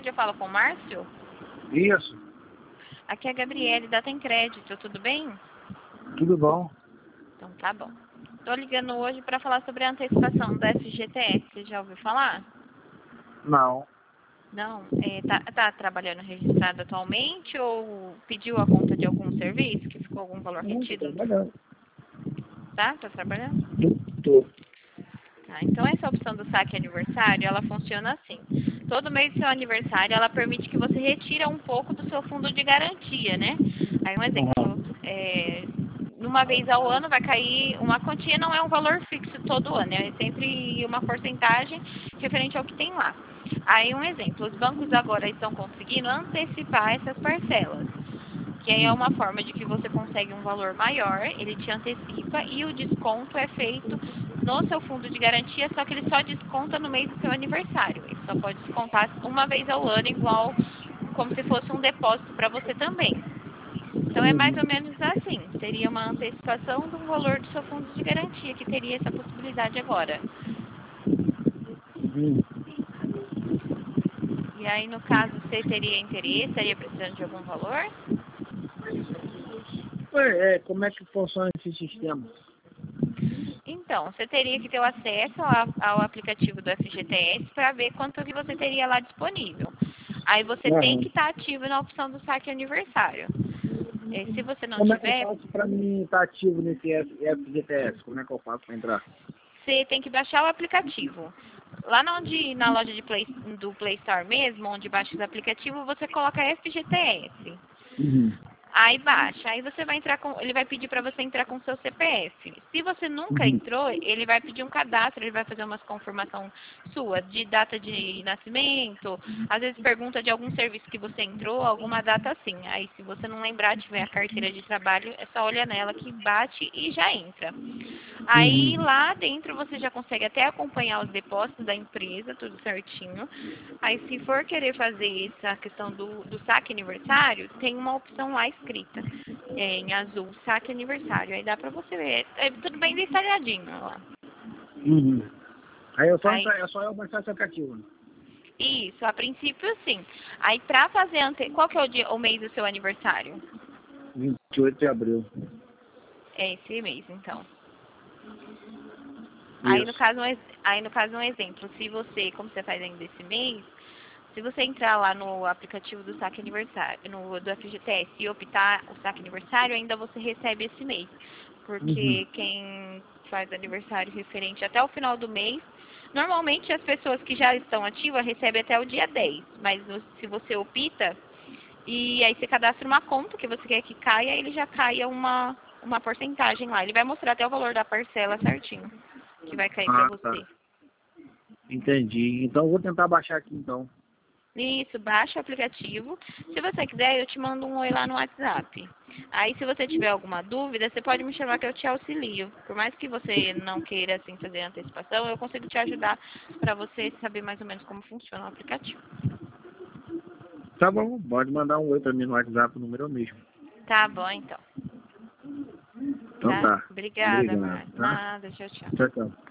tarde, eu falo com o Márcio. Isso, Aqui é a Gabriele, da Tem Crédito, tudo bem? tudo bom. Então tá bom. Tô ligando hoje para falar sobre a antecipação do FGTS, você já ouviu falar? Não, Não? Tá trabalhando registrado atualmente ou pediu a conta de algum serviço que ficou algum valor não estou retido? trabalhando. Tá trabalhando? Tô. Tá, então essa opção do saque aniversário, ela funciona assim. Todo mês do seu aniversário, ela permite que você retire um pouco do seu fundo de garantia, né? Aí um exemplo, numa vez ao ano vai cair uma quantia, não é um valor fixo todo ano, é sempre uma porcentagem referente ao que tem lá. Aí um exemplo, os bancos agora estão conseguindo antecipar essas parcelas, que aí é uma forma de que você consegue um valor maior, ele te antecipa e o desconto é feito no seu fundo de garantia, só que ele só desconta no mês do seu aniversário. Ele só pode descontar uma vez ao ano, igual como se fosse um depósito para você também. Então é mais ou menos assim, seria uma antecipação do valor do seu fundo de garantia, que teria essa possibilidade agora. E aí, no caso, você teria interesse, estaria precisando de algum valor? Como é que funciona esse sistema? Então, você teria que ter o acesso ao aplicativo do FGTS para ver quanto que você teria lá disponível. Aí você tem que estar ativo na opção do saque aniversário. Se você não Como é que eu tiver, faço para mim estar ativo nesse FGTS? Como é que eu faço para entrar? você tem que baixar o aplicativo. Lá na loja do Play Store mesmo, onde baixa o aplicativo, você coloca FGTS. Aí baixa, aí você vai entrar ele vai pedir para você entrar com o seu CPF. Se você nunca entrou, ele vai pedir um cadastro, ele vai fazer umas confirmação sua de data de nascimento, às vezes pergunta de algum serviço que você entrou, alguma data assim. Aí se você não lembrar, tiver a carteira de trabalho, é só olhar nela que bate e já entra. Aí lá dentro você já consegue até acompanhar os depósitos da empresa, tudo certinho. Aí se for querer fazer essa questão do saque aniversário, tem uma opção lá escrita em azul, saque aniversário. Aí dá pra você ver. É tudo bem detalhadinho lá. Aí Aí, é só eu baixar esse aplicativo. isso, a princípio sim. Aí pra fazer qual que é o mês do seu aniversário? 28 de abril. É esse mês, então. Isso. Aí no caso um exemplo, se você, como você faz ainda esse mês, se você entrar lá no aplicativo do saque aniversário, do FGTS e optar o saque aniversário, ainda você recebe esse mês. Porque quem faz aniversário referente até o final do mês, normalmente as pessoas que já estão ativas recebem até o dia 10. Mas se você opta, e aí você cadastra uma conta que você quer que caia, ele já caia uma porcentagem lá. Ele vai mostrar até o valor da parcela certinho, que vai cair para Ah, tá. você. Entendi. Então eu vou tentar baixar aqui então. Isso, baixa o aplicativo. Se você quiser, eu te mando um oi lá no WhatsApp. Aí, se você tiver alguma dúvida, você pode me chamar que eu te auxilio. Por mais que você não queira assim fazer antecipação, eu consigo te ajudar para você saber mais ou menos como funciona o aplicativo. Tá bom, pode mandar um oi para mim no WhatsApp, o número é o mesmo. Tá bom, então. Então tá. Obrigada, Obrigado, Márcia. tá? Nada, tchau, tchau. Tchau, tchau.